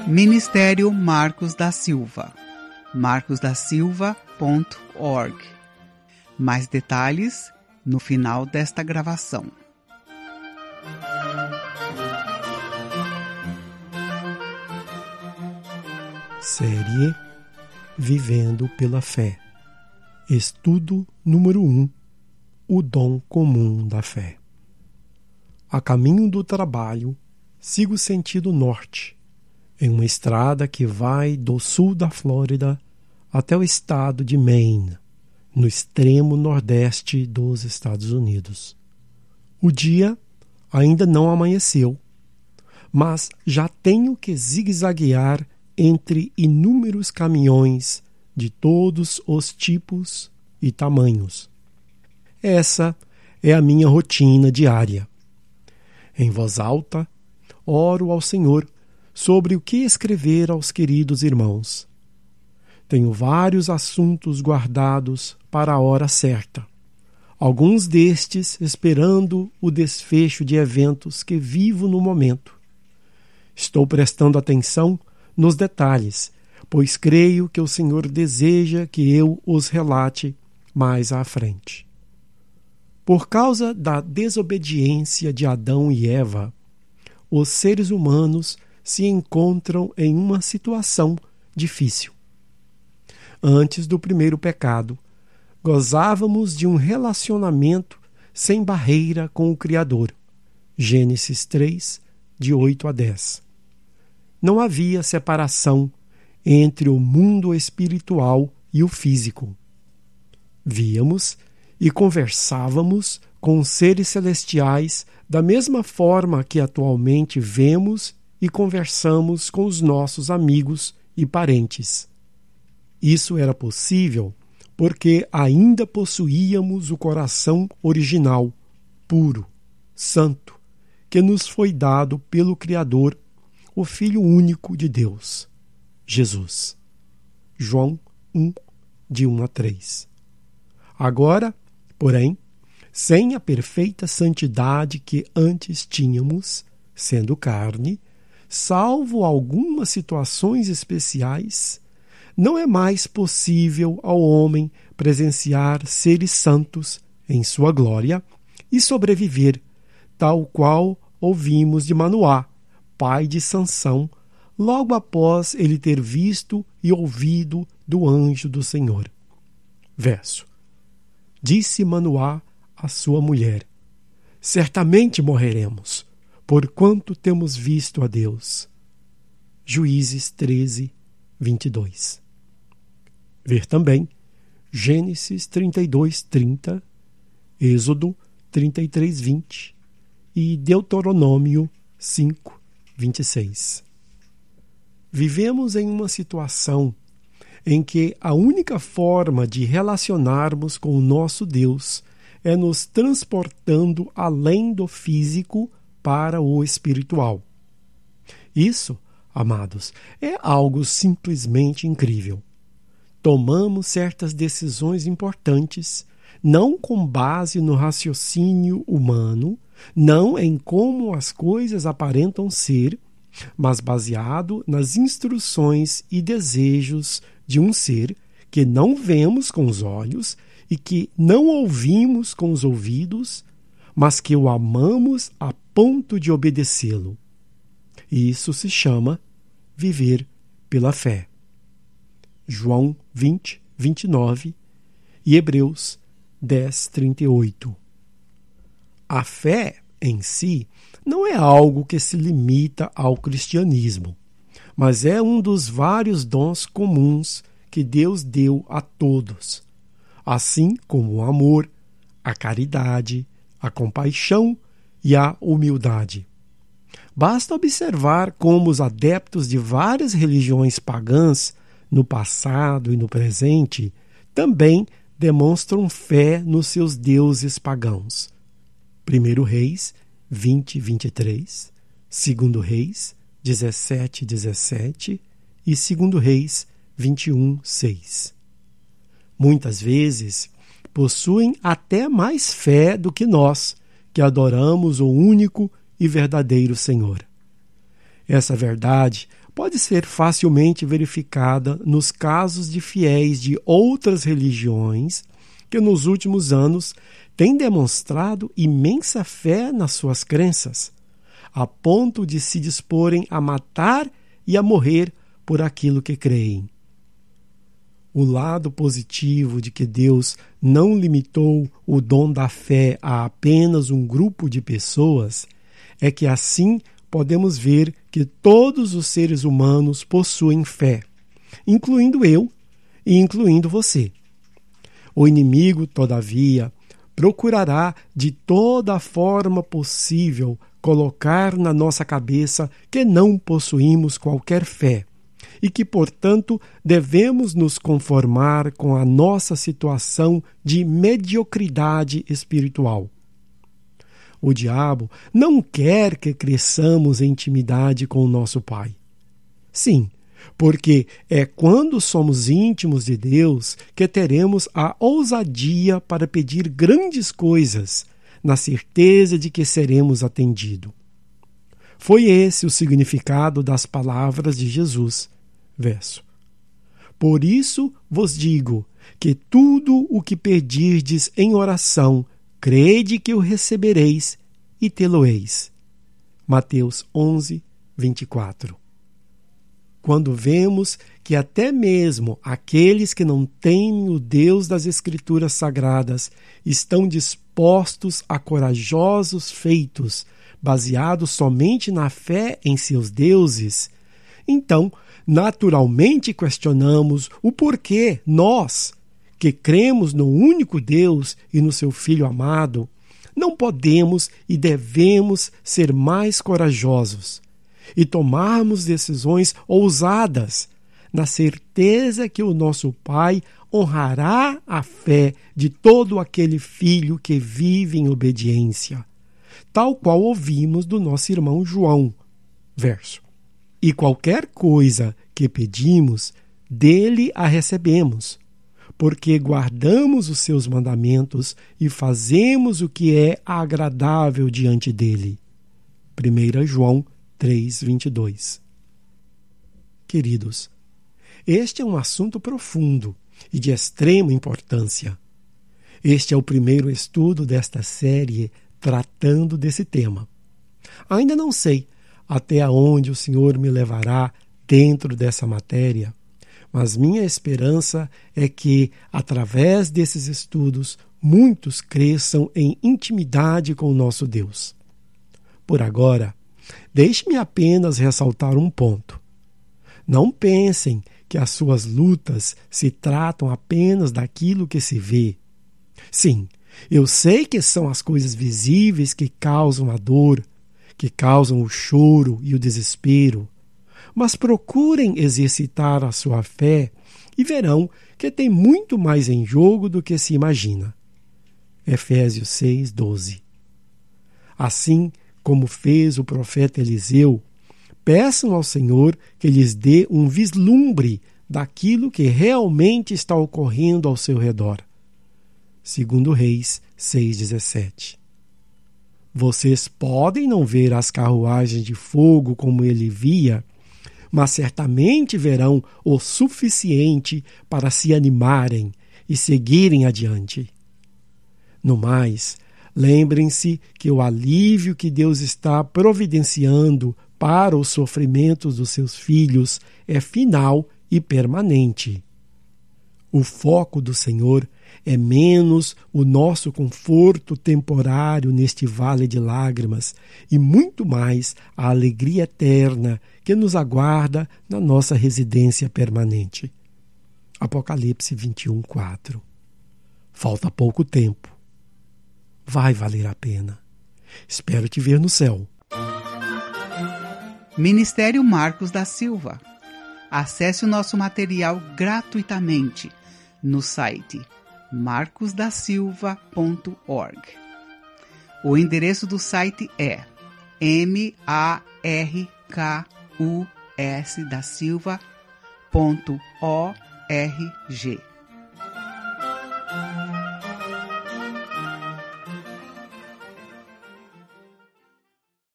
Ministério Marcos da Silva, marcosdasilva.org. Mais detalhes no final desta gravação. Série Vivendo pela Fé. Estudo número 1. O dom comum da fé. A caminho do trabalho, sigo sentido norte, em uma estrada que vai do sul da Flórida até o estado de Maine, no extremo nordeste dos Estados Unidos. O dia ainda não amanheceu, mas já tenho que zigue-zaguear entre inúmeros caminhões de todos os tipos e tamanhos. Essa é a minha rotina diária. Em voz alta, oro ao Senhor sobre o que escrever aos queridos irmãos. Tenho vários assuntos guardados para a hora certa, alguns destes esperando o desfecho de eventos que vivo no momento. Estou prestando atenção nos detalhes, pois creio que o Senhor deseja que eu os relate mais à frente. Por causa da desobediência de Adão e Eva, os seres humanos se encontram em uma situação difícil. Antes do primeiro pecado, gozávamos de um relacionamento sem barreira com o Criador. Gênesis 3, de 8 a 10. Não havia separação entre o mundo espiritual e o físico. Víamos e conversávamos com seres celestiais da mesma forma que atualmente vemos e conversamos com os nossos amigos e parentes. Isso era possível porque ainda possuíamos o coração original, puro, santo, que nos foi dado pelo Criador, o Filho único de Deus, Jesus. João 1, de 1 a 3. Agora, porém, sem a perfeita santidade que antes tínhamos, sendo carne, salvo algumas situações especiais, não é mais possível ao homem presenciar seres santos em sua glória e sobreviver, tal qual ouvimos de Manoá, pai de Sansão, logo após ele ter visto e ouvido do anjo do Senhor. Verso. Disse Manoá à sua mulher: certamente morreremos, porquanto temos visto a Deus. Juízes 13, 22. Ver também Gênesis 32, 30, Êxodo 33, 20 e Deuteronômio 5, 26. Vivemos em uma situação em que a única forma de relacionarmos com o nosso Deus é nos transportando além do físico para o espiritual. Isso, amados, é algo simplesmente incrível. Tomamos certas decisões importantes, não com base no raciocínio humano, não em como as coisas aparentam ser, mas baseado nas instruções e desejos de um ser que não vemos com os olhos e que não ouvimos com os ouvidos, mas que o amamos a ponto de obedecê-lo. Isso se chama viver pela fé. João 20, 29 e Hebreus 10, 38. A fé em si não é algo que se limita ao cristianismo, mas é um dos vários dons comuns que Deus deu a todos, assim como o amor, a caridade, a compaixão e a humildade. Basta observar como os adeptos de várias religiões pagãs, no passado e no presente, também demonstram fé nos seus deuses pagãos. 1 Reis 20, 23, 2 Reis 17, 17 e 2 Reis 21, 6. Muitas vezes possuem até mais fé do que nós, que adoramos o único e verdadeiro Senhor. Essa verdade pode ser facilmente verificada nos casos de fiéis de outras religiões que nos últimos anos têm demonstrado imensa fé nas suas crenças, a ponto de se disporem a matar e a morrer por aquilo que creem. O lado positivo de que Deus não limitou o dom da fé a apenas um grupo de pessoas é que assim podemos ver que todos os seres humanos possuem fé, incluindo eu e incluindo você. O inimigo, todavia, procurará de toda a forma possível colocar na nossa cabeça que não possuímos qualquer fé e que, portanto, devemos nos conformar com a nossa situação de mediocridade espiritual. O diabo não quer que cresçamos em intimidade com o nosso Pai. Sim, porque é quando somos íntimos de Deus que teremos a ousadia para pedir grandes coisas, na certeza de que seremos atendidos. Foi esse o significado das palavras de Jesus. Verso: Por isso vos digo que tudo o que pedirdes em oração, crede que o recebereis e tê-lo-eis. Mateus 11, 24. Quando vemos que até mesmo aqueles que não temem o Deus das Escrituras Sagradas estão dispostos a corajosos feitos, baseados somente na fé em seus deuses, então, naturalmente questionamos o porquê nós, que cremos no único Deus e no seu Filho amado, não podemos e devemos ser mais corajosos e tomarmos decisões ousadas, na certeza que o nosso Pai honrará a fé de todo aquele filho que vive em obediência, tal qual ouvimos do nosso irmão João. Verso: E qualquer coisa que pedimos, dele a recebemos, porque guardamos os seus mandamentos e fazemos o que é agradável diante dele. 1 João 3:22. Queridos, este é um assunto profundo e de extrema importância. Este é o primeiro estudo desta série tratando desse tema. Ainda não sei até onde o Senhor me levará dentro dessa matéria, mas minha esperança é que, através desses estudos, muitos cresçam em intimidade com o nosso Deus. Por agora, deixe-me apenas ressaltar um ponto. Não pensem que as suas lutas se tratam apenas daquilo que se vê. Sim, eu sei que são as coisas visíveis que causam a dor, que causam o choro e o desespero, mas procurem exercitar a sua fé e verão que tem muito mais em jogo do que se imagina. Efésios 6:12. Assim como fez o profeta Eliseu, peçam ao Senhor que lhes dê um vislumbre daquilo que realmente está ocorrendo ao seu redor. 2 Reis 6:17. Vocês podem não ver as carruagens de fogo como ele via, mas certamente verão o suficiente para se animarem e seguirem adiante. No mais, lembrem-se que o alívio que Deus está providenciando para os sofrimentos dos seus filhos é final e permanente. O foco do Senhor é menos o nosso conforto temporário neste vale de lágrimas e muito mais a alegria eterna que nos aguarda na nossa residência permanente. Apocalipse 21:4. Falta pouco tempo. Vai valer a pena. Espero te ver no céu. Ministério Marcos da Silva. Acesse o nosso material gratuitamente no site marcosdasilva.org. O endereço do site é markusdasilva.org.